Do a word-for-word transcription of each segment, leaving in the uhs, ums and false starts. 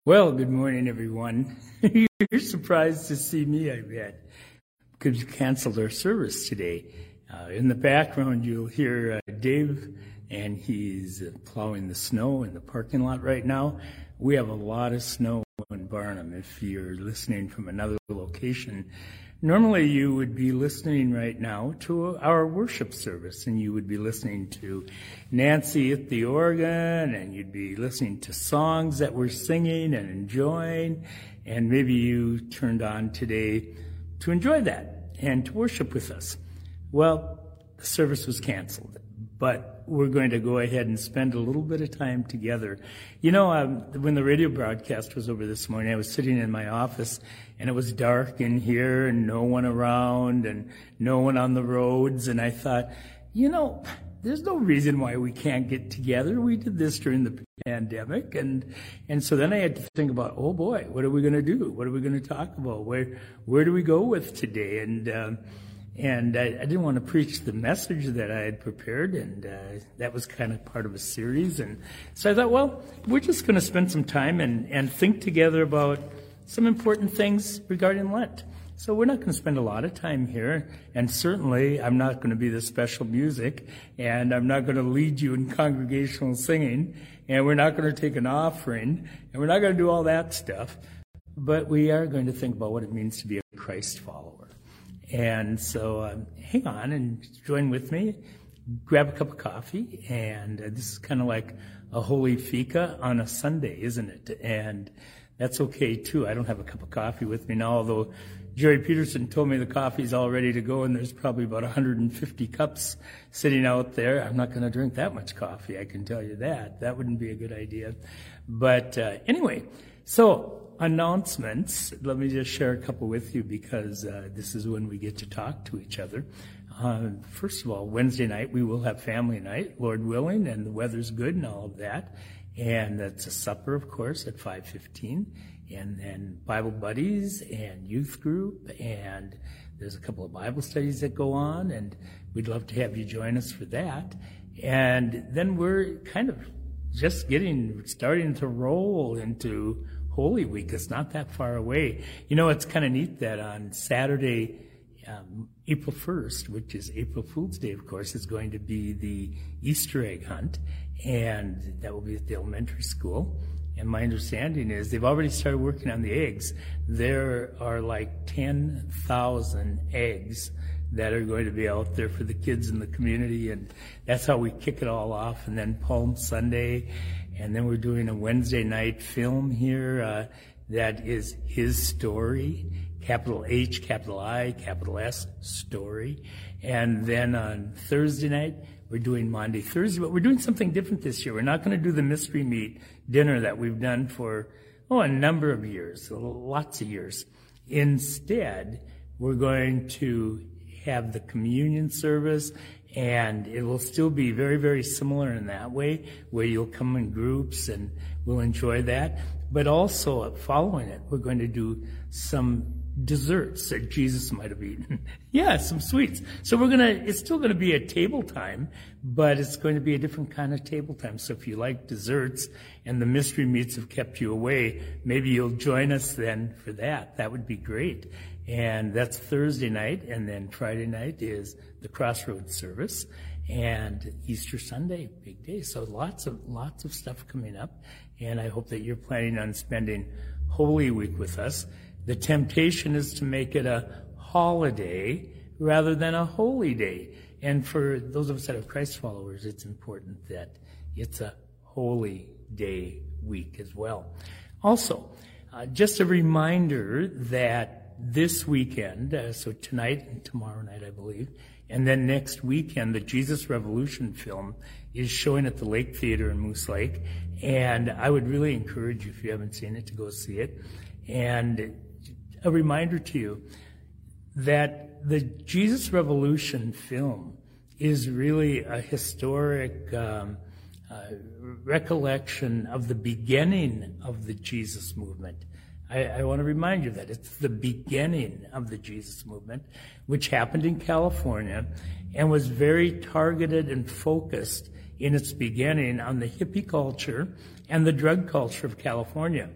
Well, good morning, everyone. You're surprised to see me, I bet, because you canceled our service today. Uh, in the background, you'll hear uh, Dave, and he's uh, plowing the snow in the parking lot right now. We have a lot of snow in Barnum. If you're listening from another location, normally you would be listening right now to our worship service, and you would be listening to Nancy at the organ, and you'd be listening to songs that we're singing and enjoying, and maybe you turned on today to enjoy that and to worship with us. Well, the service was canceled, but we're going to go ahead and spend a little bit of time together. You know, um, when the radio broadcast was over this morning, I was sitting in my office, and it was dark in here and no one around and no one on the roads, and I thought, you know, there's no reason why we can't get together. We did this during the pandemic, and and so then I had to think about, oh boy, what are we going to do? What are we going to talk about? Where where do we go with today? And um, And I, I didn't want to preach the message that I had prepared, and uh, that was kind of part of a series. And so I thought, well, we're just going to spend some time and, and think together about some important things regarding Lent. So we're not going to spend a lot of time here, and certainly I'm not going to be the special music, and I'm not going to lead you in congregational singing, and we're not going to take an offering, and we're not going to do all that stuff. But we are going to think about what it means to be a Christ follower. And so um, hang on and join with me. Grab a cup of coffee. And uh, this is kind of like a holy fika on a Sunday, isn't it? And that's okay, too. I don't have a cup of coffee with me now, although Jerry Peterson told me the coffee's all ready to go, and there's probably about one hundred fifty cups sitting out there. I'm not going to drink that much coffee, I can tell you that. That wouldn't be a good idea. But uh, anyway, so announcements. Let me just share a couple with you because uh, this is when we get to talk to each other. Uh, first of all, Wednesday night we will have family night, Lord willing, and the weather's good and all of that. And that's a supper, of course, at five fifteen. And then Bible buddies and youth group, and there's a couple of Bible studies that go on, and we'd love to have you join us for that. And then we're kind of just getting, starting to roll into Holy Week. Is not that far away. You know, it's kind of neat that on Saturday, um, April first, which is April Fool's Day, of course, is going to be the Easter egg hunt, and that will be at the elementary school. And my understanding is they've already started working on the eggs. There are like ten thousand eggs that are going to be out there for the kids in the community, and that's how we kick it all off. And then Palm Sunday, and then we're doing a Wednesday night film here uh, that is His Story, capital H, capital I, capital S, Story. And then on Thursday night, we're doing Maundy Thursday, but we're doing something different this year. We're not going to do the mystery meat dinner that we've done for, oh, a number of years, lots of years. Instead, we're going to have the communion service, and it will still be very, very similar in that way, where you'll come in groups and we'll enjoy that. But also, following it, we're going to do some desserts that Jesus might have eaten. Yeah, some sweets. So we're going to, it's still going to be a table time, but it's going to be a different kind of table time. So if you like desserts and the mystery meats have kept you away, maybe you'll join us then for that. That would be great. And that's Thursday night, and then Friday night is the Crossroads service, and Easter Sunday, big day. So lots of lots of stuff coming up, and I hope that you're planning on spending Holy Week with us. The temptation is to make it a holiday rather than a holy day. And for those of us that are Christ followers, it's important that it's a holy day week as well. Also, uh, just a reminder that this weekend, uh, so tonight and tomorrow night, I believe, and then next weekend, the Jesus Revolution film is showing at the Lake Theater in Moose Lake. And I would really encourage you, if you haven't seen it, to go see it. And a reminder to you that the Jesus Revolution film is really a historic um, uh, recollection of the beginning of the Jesus movement. I, I want to remind you that it's the beginning of the Jesus movement, which happened in California and was very targeted and focused in its beginning on the hippie culture and the drug culture of California.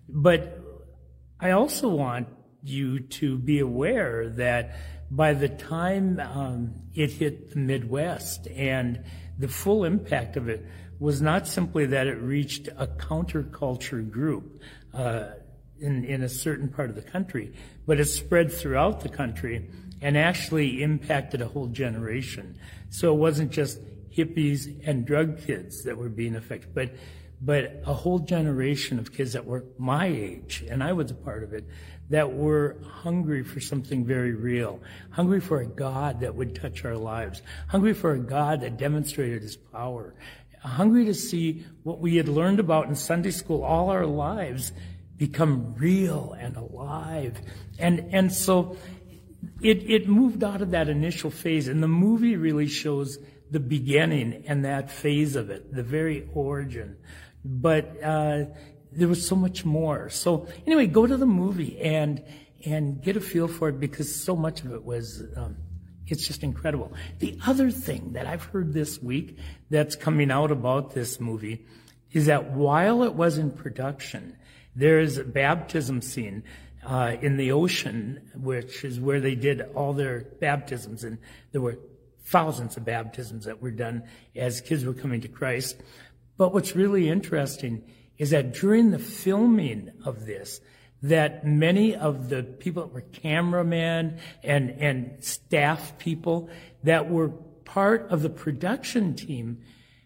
But I also want you to be aware that by the time um, it hit the Midwest, and the full impact of it was not simply that it reached a counterculture group uh, in, in a certain part of the country, but it spread throughout the country and actually impacted a whole generation. So it wasn't just hippies and drug kids that were being affected, but but a whole generation of kids that were my age, and I was a part of it, that were hungry for something very real, hungry for a God that would touch our lives, hungry for a God that demonstrated his power, hungry to see what we had learned about in Sunday school all our lives become real and alive. And and so it, it moved out of that initial phase, and the movie really shows the beginning and that phase of it, the very origin. But uh, there was so much more. So anyway, go to the movie and and get a feel for it, because so much of it was, um, it's just incredible. The other thing that I've heard this week that's coming out about this movie is that while it was in production, there is a baptism scene uh, in the ocean, which is where they did all their baptisms, and there were thousands of baptisms that were done as kids were coming to Christ. But what's really interesting is that during the filming of this, that many of the people that were cameramen and, and staff people that were part of the production team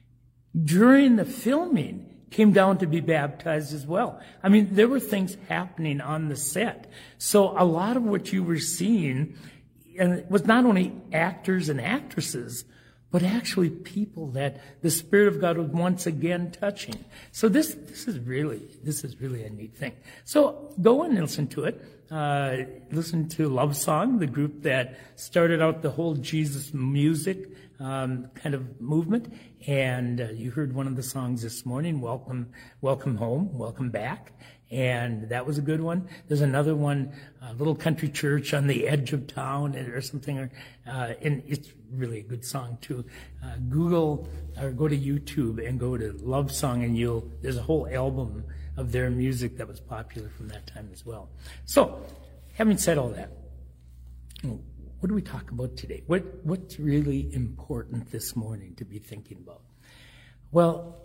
during the filming came down to be baptized as well. I mean, there were things happening on the set. So a lot of what you were seeing was not only actors and actresses, but actually people that the Spirit of God was once again touching. So this this is really this is really a neat thing. So go and listen to it. Uh, listen to Love Song, the group that started out the whole Jesus music um, kind of movement. And uh, you heard one of the songs this morning, Welcome, Welcome Home, Welcome Back. And that was a good one. There's another one, a little country church on the edge of town or something. Uh, and it's really a good song too. Uh, Google or go to YouTube and go to Love Song, and you'll, there's a whole album of their music that was popular from that time as well. So, having said all that, what do we talk about today? What, what's really important this morning to be thinking about? Well,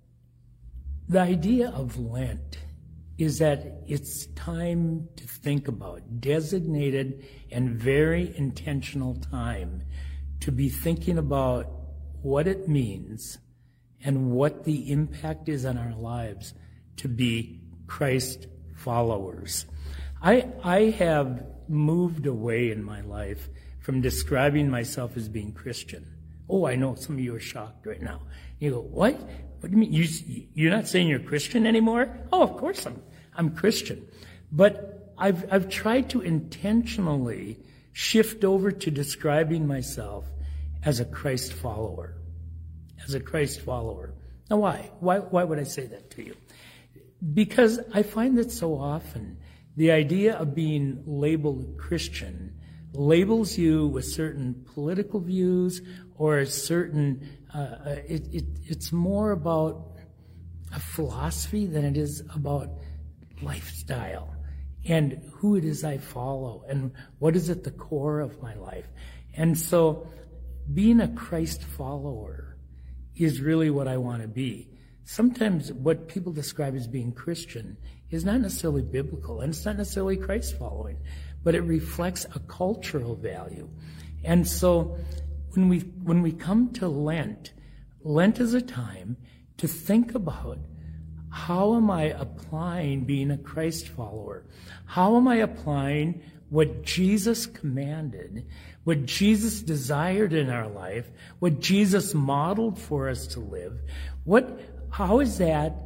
the idea of Lent is that it's time to think about, designated and very intentional time to be thinking about what it means and what the impact is on our lives to be Christ followers. I, I have moved away in my life from describing myself as being Christian. Oh, I know some of you are shocked right now. You go, what? What do you mean? You, you're not saying you're Christian anymore? Oh, of course I'm, I'm Christian. But I've, I've tried to intentionally shift over to describing myself as a Christ follower. As a Christ follower. Now why? Why, why would I say that to you? Because I find that so often the idea of being labeled Christian labels you with certain political views or a certain, uh, it, it, it's more about a philosophy than it is about lifestyle and who it is I follow and what is at the core of my life. And so being a Christ follower is really what I want to be. Sometimes what people describe as being Christian is not necessarily biblical, and it's not necessarily Christ following, but it reflects a cultural value. And so when we when we come to Lent, Lent is a time to think about, how am I applying being a Christ follower? How am I applying what Jesus commanded, what Jesus desired in our life, what Jesus modeled for us to live? What, how is that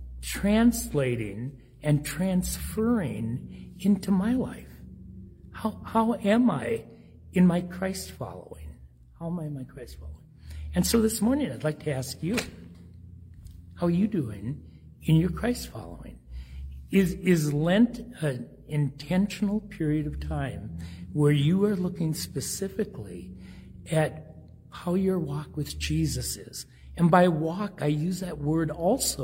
translating and transferring into my life? How, how am I in my Christ following? How am I in my Christ following? And so this morning I'd like to ask you, how are you doing in your Christ following? Is, is Lent an intentional period of time where you are looking specifically at how your walk with Jesus is? And by walk, I use that word also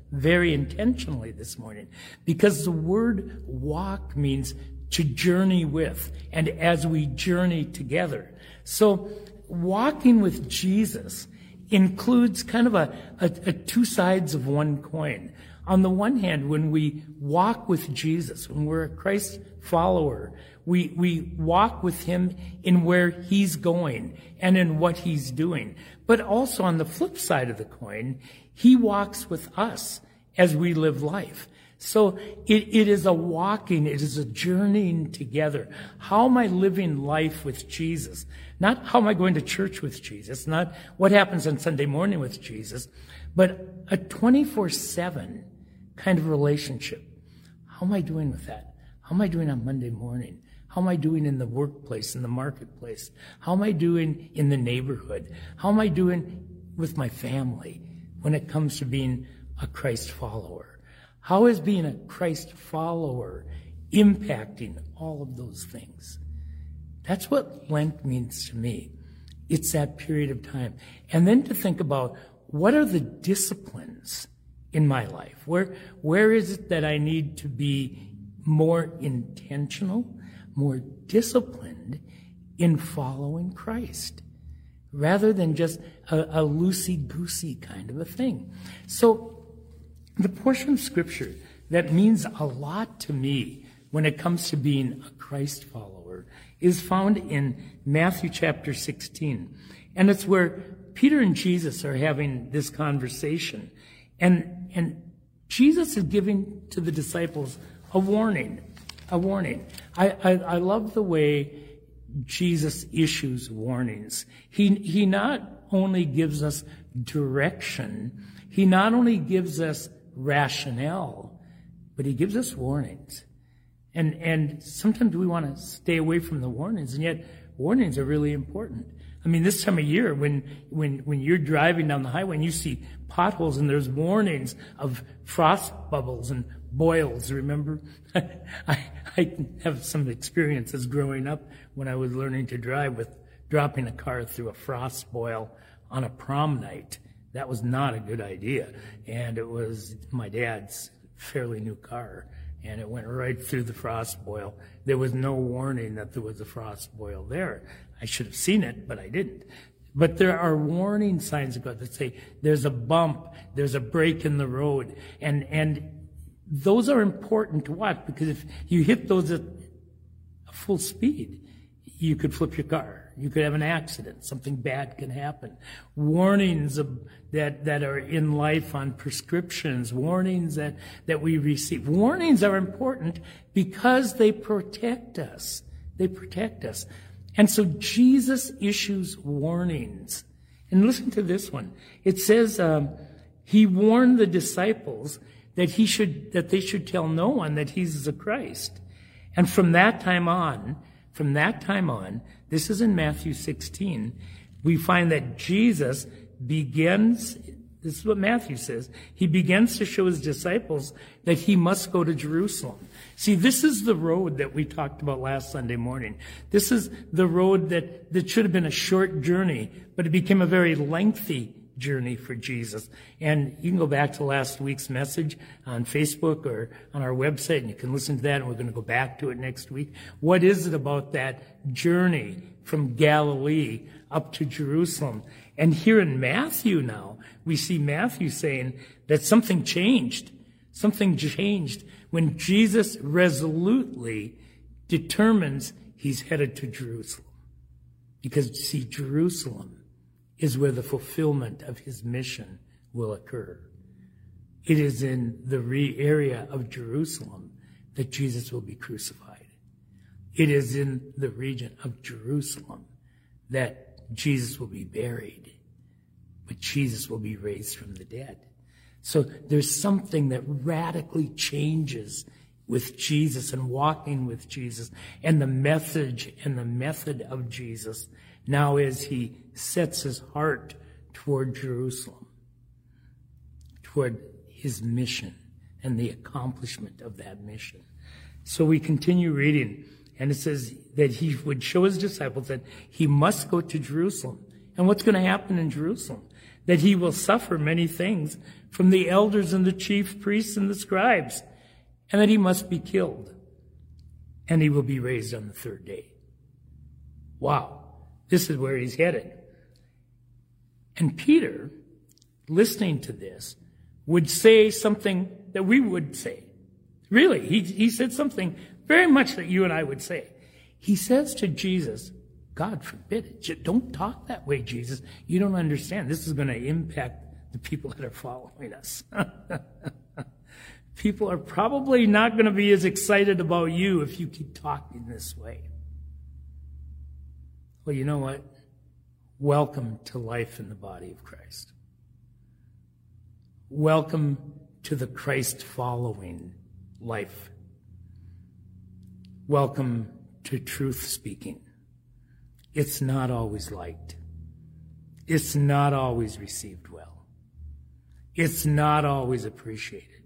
very intentionally this morning, because the word walk means to journey with, and as we journey together. So walking with Jesus includes kind of a, a, a two sides of one coin. On the one hand, when we walk with Jesus, when we're a Christ follower, we, we walk with him in where he's going and in what he's doing. But also on the flip side of the coin, he walks with us as we live life. So it, it is a walking, it is a journeying together. How am I living life with Jesus? Not how am I going to church with Jesus, not what happens on Sunday morning with Jesus, but a twenty-four seven kind of relationship. How am I doing with that? How am I doing on Monday morning? How am I doing in the workplace, in the marketplace? How am I doing in the neighborhood? How am I doing with my family when it comes to being a Christ follower? How is being a Christ follower impacting all of those things? That's what Lent means to me. It's that period of time. And then to think about, what are the disciplines in my life? Where, where is it that I need to be more intentional, more disciplined in following Christ, rather than just a, a loosey-goosey kind of a thing? So the portion of Scripture that means a lot to me when it comes to being a Christ follower is found in Matthew chapter sixteen. And it's where Peter and Jesus are having this conversation. And, and Jesus is giving to the disciples a warning, a warning. I, I, I love the way Jesus issues warnings. He, he not only gives us direction, he not only gives us rationale, but he gives us warnings. And, and sometimes we want to stay away from the warnings, and yet warnings are really important. I mean, this time of year, when, when, when you're driving down the highway and you see potholes and there's warnings of frost bubbles and boils, remember? I, I have some experiences growing up when I was learning to drive with dropping a car through a frost boil on a prom night. That was not a good idea. And it was my dad's fairly new car, and it went right through the frost boil. There was no warning that there was a frost boil there. I should have seen it, but I didn't. But there are warning signs of God that say there's a bump, there's a break in the road, and and those are important to watch, because if you hit those at full speed, you could flip your car. You could have an accident. Something bad can happen. Warnings of, that, that are in life on prescriptions, warnings that, that we receive. Warnings are important because they protect us. They protect us. And so Jesus issues warnings. And listen to this one. It says, um, he warned the disciples that he should, that they should tell no one that he's the Christ. And from that time on, from that time on, this is in Matthew sixteen, we find that Jesus begins, this is what Matthew says, he begins to show his disciples that he must go to Jerusalem. See, this is the road that we talked about last Sunday morning. This is the road that, that should have been a short journey, but it became a very lengthy journey for Jesus. And you can go back to last week's message on Facebook or on our website, and you can listen to that, and we're going to go back to it next week. What is it about that journey from Galilee up to Jerusalem? And here in Matthew now, we see Matthew saying that something changed. Something changed when Jesus resolutely determines he's headed to Jerusalem. Because, see, Jerusalem is where the fulfillment of his mission will occur. It is in the re- area of Jerusalem that Jesus will be crucified. It is in the region of Jerusalem that Jesus will be buried, but Jesus will be raised from the dead. So there's something that radically changes with Jesus and walking with Jesus, and the message and the method of Jesus now as he sets his heart toward Jerusalem, toward his mission and the accomplishment of that mission. So we continue reading, and it says that he would show his disciples that he must go to Jerusalem. And what's going to happen in Jerusalem? that he will suffer many things from the elders and the chief priests and the scribes, and that he must be killed, and he will be raised on the third day. Wow, this is where he's headed. And Peter, listening to this, would say something that we would say. Really, he, he said something very much that you and I would say. He says to Jesus, God forbid it. Don't talk that way, Jesus. You don't understand. This is going to impact the people that are following us. People are probably not going to be as excited about you if you keep talking this way. Well, you know what? Welcome to life in the body of Christ. Welcome to the Christ-following life. Welcome to truth speaking. It's not always liked. It's not always received well. It's not always appreciated.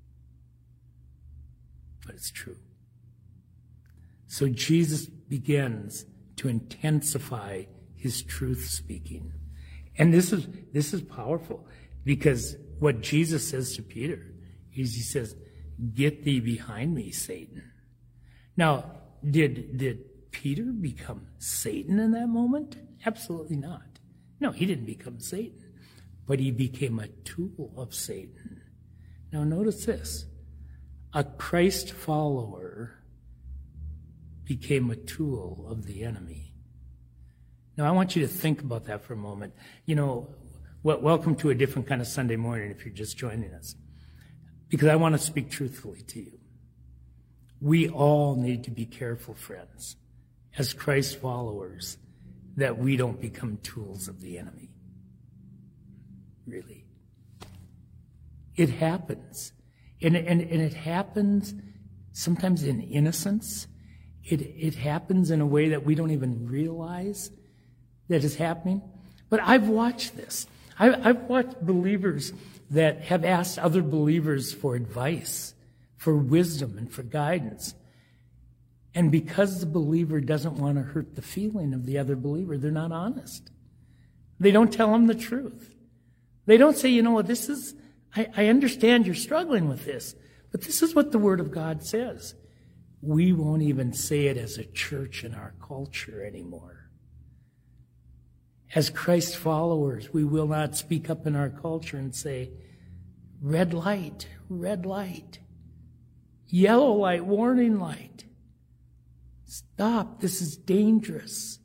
But it's true. So Jesus begins to intensify his truth speaking. And this is this is powerful, because what Jesus says to Peter is, he says, "Get thee behind me, Satan." Now, did did Peter become Satan in that moment? Absolutely not. No, he didn't become Satan, but he became a tool of Satan. Now, notice this. A Christ follower became a tool of the enemy. Now, I want you to think about that for a moment. You know, well, welcome to a different kind of Sunday morning if you're just joining us, because I want to speak truthfully to you. We all need to be careful, friends, as Christ followers, that we don't become tools of the enemy. Really. It happens. And, and, and it happens sometimes in innocence. It, it happens in a way that we don't even realize that is happening. But I've watched this. I, I've watched believers that have asked other believers for advice, for wisdom, and for guidance. And because the believer doesn't want to hurt the feeling of the other believer, they're not honest. They don't tell them the truth. They don't say, you know what, this is, I, I understand you're struggling with this, but this is what the Word of God says. We won't even say it as a church in our culture anymore. As Christ followers, we will not speak up in our culture and say, red light, red light, yellow light, warning light. Stop, this is dangerous.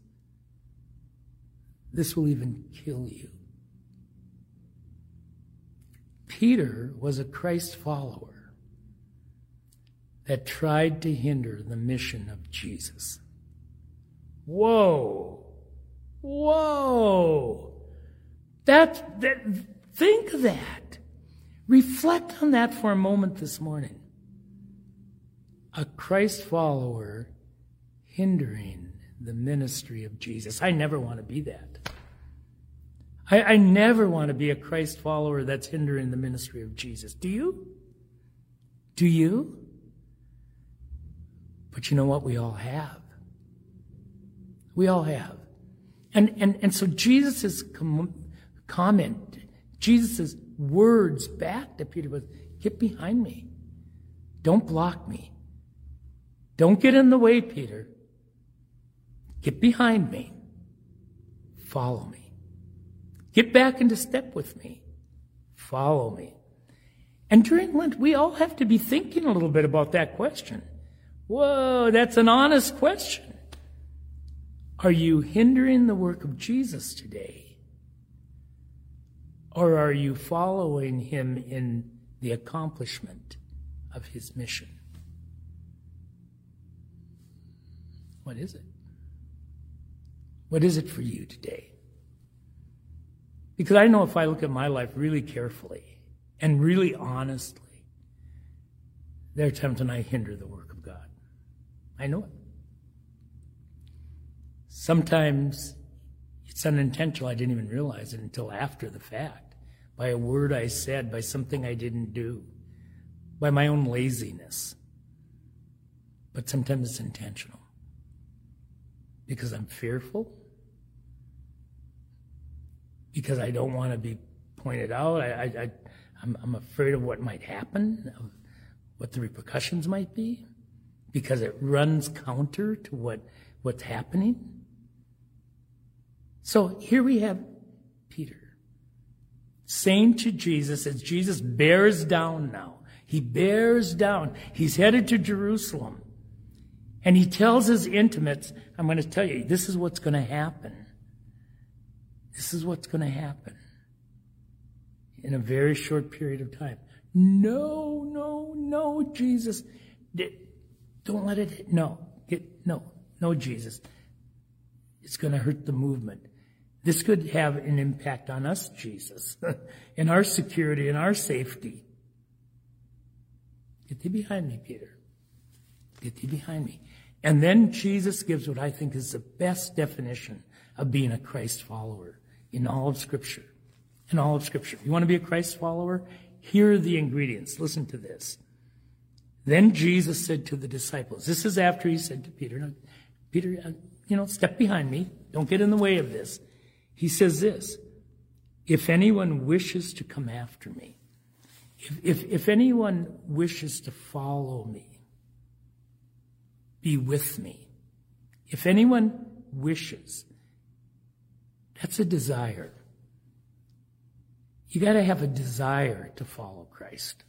This will even kill you. Peter was a Christ follower that tried to hinder the mission of Jesus. Whoa! Whoa! That, that, think of that. Reflect on that for a moment this morning. A Christ follower hindering the ministry of Jesus. I never want to be that. I, I never want to be a Christ follower that's hindering the ministry of Jesus. Do you? Do you? But you know what? We all have. We all have. And, and, and so Jesus' com- comment, Jesus' words back to Peter was, get behind me. Don't block me. Don't get in the way, Peter. Get behind me. Follow me. Get back into step with me. Follow me. And during Lent, we all have to be thinking a little bit about that question. Whoa, that's an honest question. Are you hindering the work of Jesus today? Or are you following him in the accomplishment of his mission? What is it? What is it for you today? Because I know if I look at my life really carefully and really honestly, there are times when I hinder the work of God. I know it. Sometimes it's unintentional. I didn't even realize it until after the fact. By a word I said, by something I didn't do, by my own laziness. But sometimes it's intentional. Because I'm fearful. Because I don't want to be pointed out. I, I, I, I'm, I'm afraid of what might happen, of what the repercussions might be, because it runs counter to what, what's happening. So here we have Peter saying to Jesus, as Jesus bears down now, he bears down, he's headed to Jerusalem, and he tells his intimates, I'm going to tell you, this is what's going to happen. This is what's going to happen in a very short period of time. No, no, no, Jesus. Don't let it, no, get, no, no, Jesus. It's going to hurt the movement. This could have an impact on us, Jesus, in our security and our safety. Get thee behind me, Peter. Get thee behind me. And then Jesus gives what I think is the best definition of being a Christ follower in all of Scripture. In all of Scripture. You want to be a Christ follower? Here are the ingredients. Listen to this. Then Jesus said to the disciples, this is after he said to Peter, no, Peter, uh, you know, step behind me. Don't get in the way of this. He says this, if anyone wishes to come after me, if, if, if anyone wishes to follow me, be with me. If anyone wishes, that's a desire. You got to have a desire to follow Christ.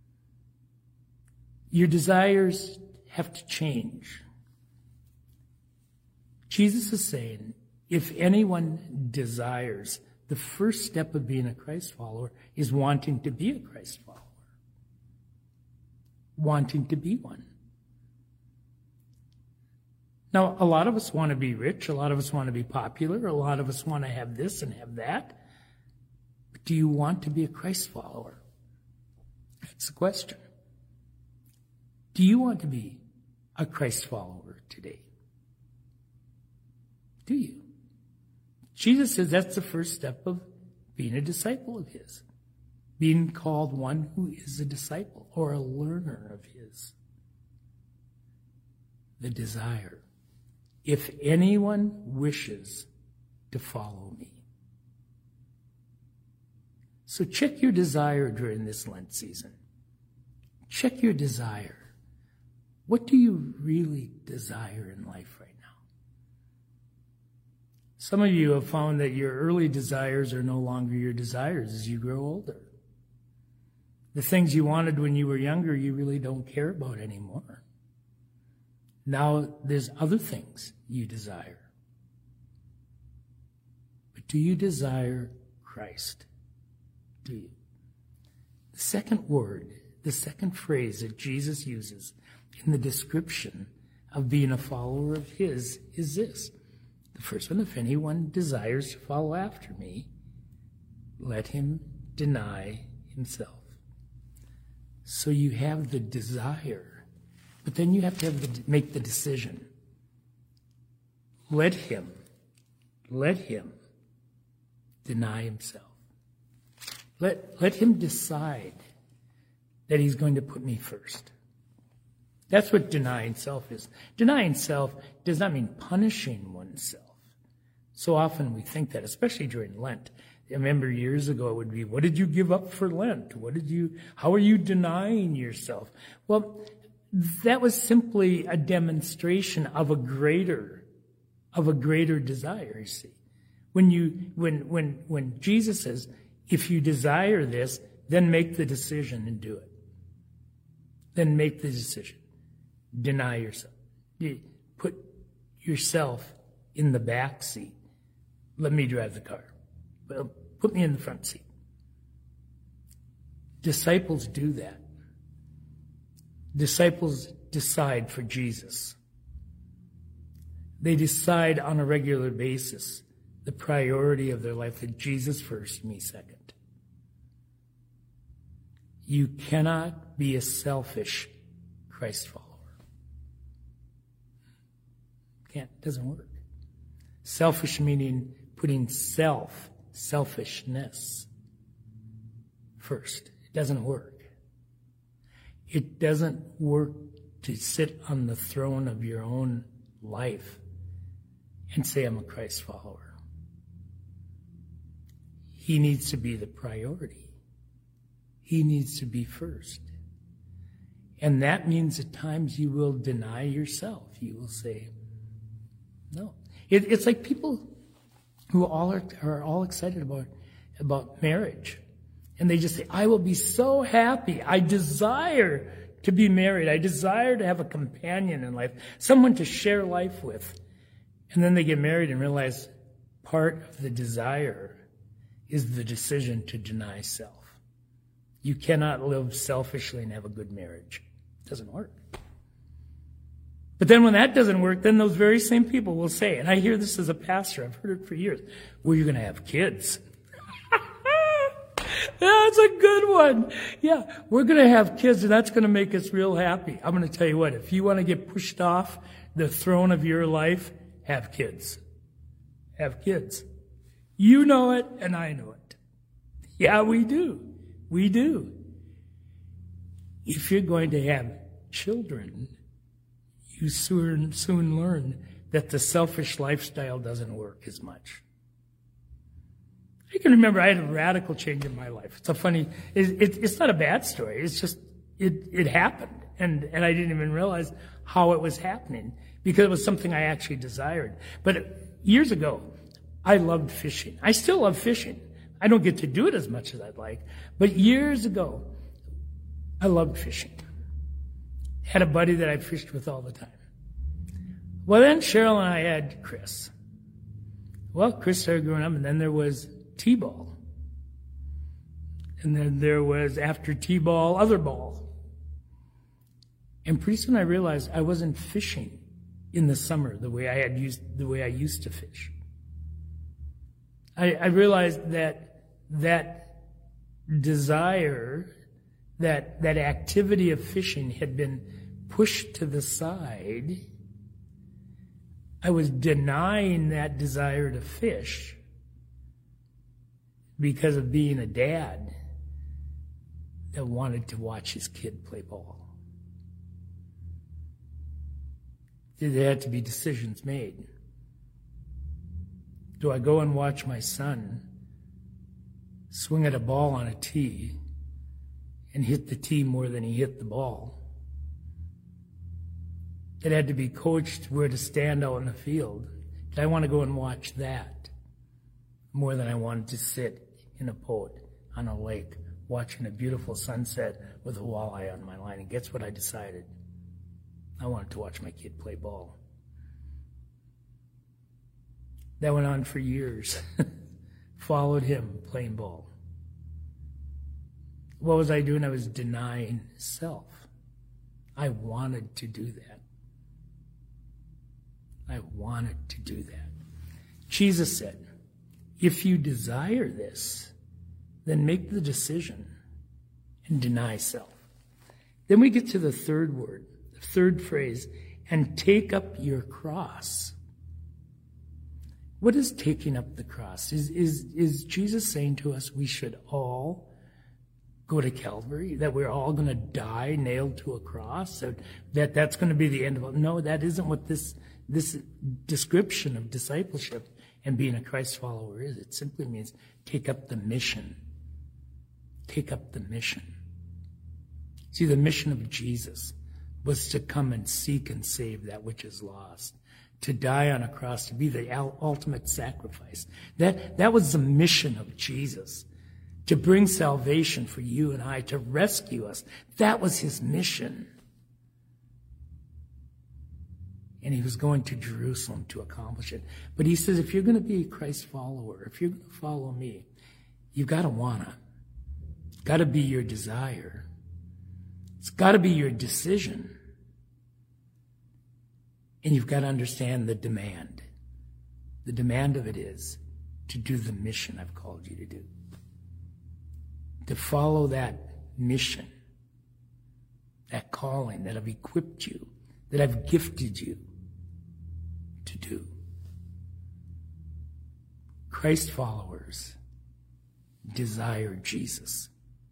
Your desires have to change. Jesus is saying, if anyone desires, the first step of being a Christ follower is wanting to be a Christ follower. Wanting to be one. Now, a lot of us want to be rich. A lot of us want to be popular. A lot of us want to have this and have that. But do you want to be a Christ follower? That's the question. Do you want to be a Christ follower today? Do you? Jesus says that's the first step of being a disciple of his. Being called one who is a disciple or a learner of his. The desire. If anyone wishes to follow me. So check your desire during this Lent season. Check your desire. What do you really desire in life right now? Some of you have found that your early desires are no longer your desires as you grow older. The things you wanted when you were younger, you really don't care about anymore. Now there's other things you desire. But do you desire Christ? Do you? The second word, the second phrase that Jesus uses in the description of being a follower of his is this. The first one, if anyone desires to follow after me, let him deny himself. So you have the desire, but then you have to have the, make the decision. Let him, let him deny himself. Let, let him decide that he's going to put me first. That's what denying self is. Denying self does not mean punishing oneself. So often we think that, especially during Lent. I remember years ago it would be, what did you give up for Lent? What did you, how are you denying yourself? Well, that was simply a demonstration of a greater, of a greater desire, you see. When you, when, when, when Jesus says, if you desire this, then make the decision and do it. Then make the decision. Deny yourself. Put yourself in the back seat. Let me drive the car. Well, put me in the front seat. Disciples do that. Disciples decide for Jesus. They decide on a regular basis the priority of their life, that Jesus first, me second. You cannot be a selfish Christ follower. Can't, it doesn't work. Selfish meaning putting self, selfishness first. It doesn't work. It doesn't work to sit on the throne of your own life and say, I'm a Christ follower. He needs to be the priority. He needs to be first. And that means at times you will deny yourself. You will say, no. It, it's like people who all are, are all excited about, about marriage. And they just say, I will be so happy. I desire to be married. I desire to have a companion in life, someone to share life with. And then they get married and realize part of the desire is the decision to deny self. You cannot live selfishly and have a good marriage. It doesn't work. But then when that doesn't work, then those very same people will say, and I hear this as a pastor, I've heard it for years, well, you're going to have kids. That's a good one. Yeah, we're going to have kids, and that's going to make us real happy. I'm going to tell you what, if you want to get pushed off the throne of your life, have kids. Have kids. You know it, and I know it. Yeah, we do. We do. If you're going to have children, you soon, soon learn that the selfish lifestyle doesn't work as much. I can remember I had a radical change in my life. It's a funny, it, it, it's not a bad story. It's just, it, it happened. And, and I didn't even realize how it was happening because it was something I actually desired. But years ago, I loved fishing. I still love fishing. I don't get to do it as much as I'd like. But years ago, I loved fishing. Had a buddy that I fished with all the time. Well, then Cheryl and I had Chris. Well, Chris started growing up, and then there was T-ball. And then there was, after T-ball, other ball. And pretty soon I realized I wasn't fishing in the summer the way I had used, the way I used to fish. I, I realized that that desire, that that activity of fishing had been pushed to the side. I was denying that desire to fish because of being a dad that wanted to watch his kid play ball. There had to be decisions made. Do I go and watch my son swing at a ball on a tee and hit the tee more than he hit the ball? It had to be coached where to stand out in the field. Did I want to go and watch that more than I wanted to sit in a boat on a lake watching a beautiful sunset with a walleye on my line? And guess what I decided? I wanted to watch my kid play ball. That went on for years. Followed him playing ball. What was I doing? I was denying self. I wanted to do that. I wanted to do that. Jesus said, if you desire this, then make the decision and deny self. Then we get to the third word, the third phrase, and take up your cross. What is taking up the cross? Is, is, is Jesus saying to us we should all go to Calvary, that we're all going to die nailed to a cross, that, that that's going to be the end of it? No, that isn't what this, this description of discipleship and being a Christ follower is. It simply means take up the mission. Take up the mission. See, the mission of Jesus was to come and seek and save that which is lost, to die on a cross, to be the ultimate sacrifice. That, that was the mission of Jesus, to bring salvation for you and I, to rescue us. That was his mission. And he was going to Jerusalem to accomplish it. But he says, if you're going to be a Christ follower, if you're going to follow me, you've got to wanna. It's got to be your desire. It's got to be your decision. And you've got to understand the demand. The demand of it is to do the mission I've called you to do. To follow that mission, that calling that I've equipped you, that I've gifted you to do. Christ followers desire Jesus.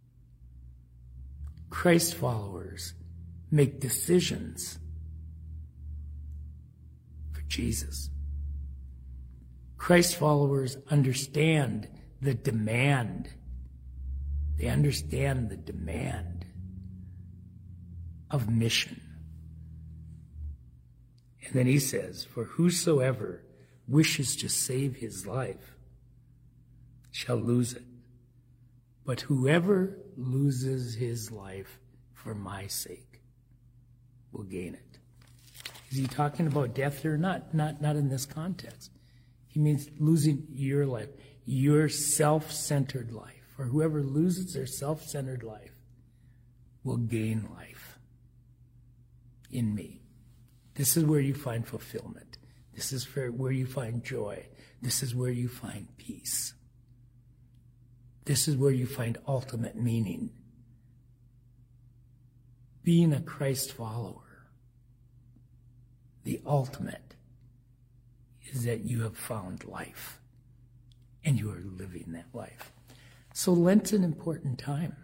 Christ followers make decisions for Jesus. Christ followers understand the demand. They understand the demand of mission. And then he says, for whosoever wishes to save his life shall lose it. But whoever loses his life for my sake will gain it. Is he talking about death here? Not, not, not in this context. He means losing your life, your self-centered life. For whoever loses their self-centered life will gain life in me. This is where you find fulfillment. This is where you find joy. This is where you find peace. This is where you find ultimate meaning. Being a Christ follower, the ultimate is that you have found life and you are living that life. So Lent's an important time.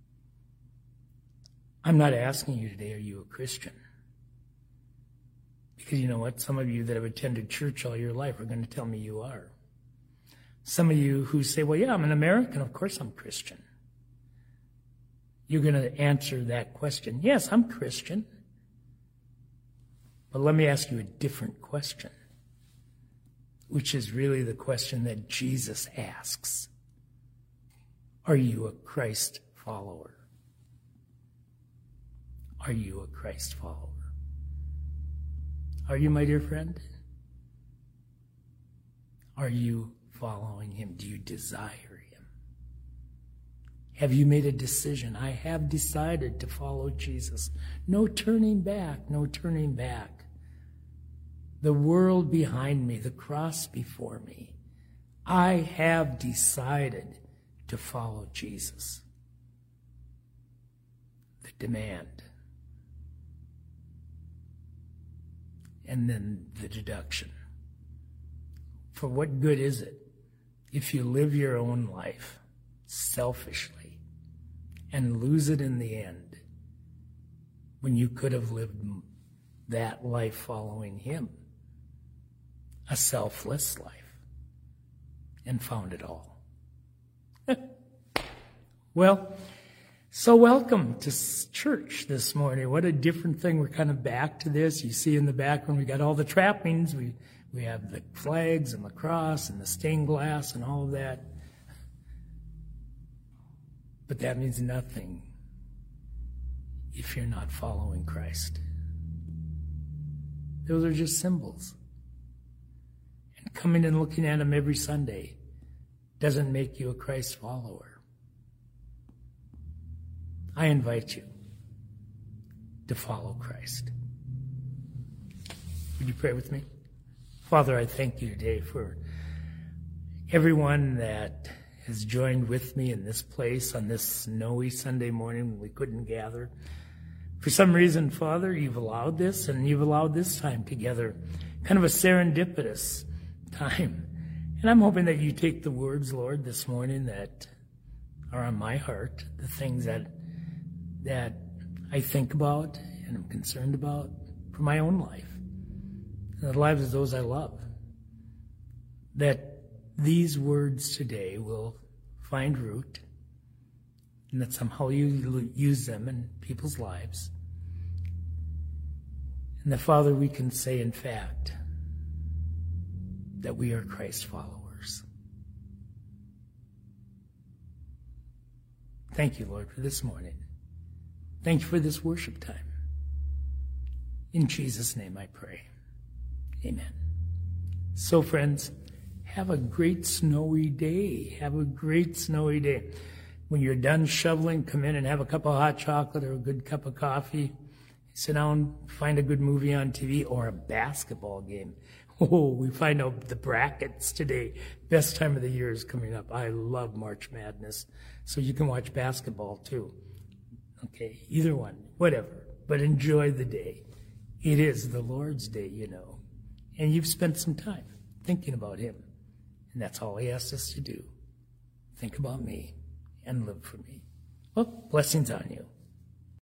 I'm not asking you today, are you a Christian? Because you know what? Some of you that have attended church all your life are going to tell me you are. Some of you who say, well, yeah, I'm an American. Of course I'm Christian. You're going to answer that question. Yes, I'm Christian. But let me ask you a different question, which is really the question that Jesus asks. Are you a Christ follower? Are you a Christ follower? Are you, my dear friend? Are you following him? Do you desire him? Have you made a decision? I have decided to follow Jesus. No turning back, no turning back. The world behind me, the cross before me. I have decided to follow Jesus. The demand. And then the deduction. For what good is it if you live your own life selfishly and lose it in the end when you could have lived that life following him, a selfless life, and found it all? Well, so welcome to church this morning. What a different thing. We're kind of back to this. You see in the background, we got all the trappings. We we have the flags and the cross and the stained glass and all of that. But that means nothing if you're not following Christ. Those are just symbols. And coming and looking at them every Sunday doesn't make you a Christ follower. I invite you to follow Christ. Would you pray with me? Father, I thank you today for everyone that has joined with me in this place on this snowy Sunday morning when we couldn't gather. For some reason, Father, you've allowed this, and you've allowed this time together, kind of a serendipitous time. And I'm hoping that you take the words, Lord, this morning that are on my heart, the things that that I think about and am concerned about for my own life and the lives of those I love, that these words today will find root and that somehow you use them in people's lives. And that, Father, we can say, in fact, that we are Christ followers. Thank you, Lord, for this morning. Thank you for this worship time. In Jesus' name I pray. Amen. So, friends, have a great snowy day. Have a great snowy day. When you're done shoveling, come in and have a cup of hot chocolate or a good cup of coffee. Sit down, find a good movie on T V or a basketball game. Oh, we find out the brackets today. Best time of the year is coming up. I love March Madness. So you can watch basketball too. Okay, either one, whatever. But enjoy the day. It is the Lord's day, you know. And you've spent some time thinking about him. And that's all he asks us to do. Think about me and live for me. Well, blessings on you.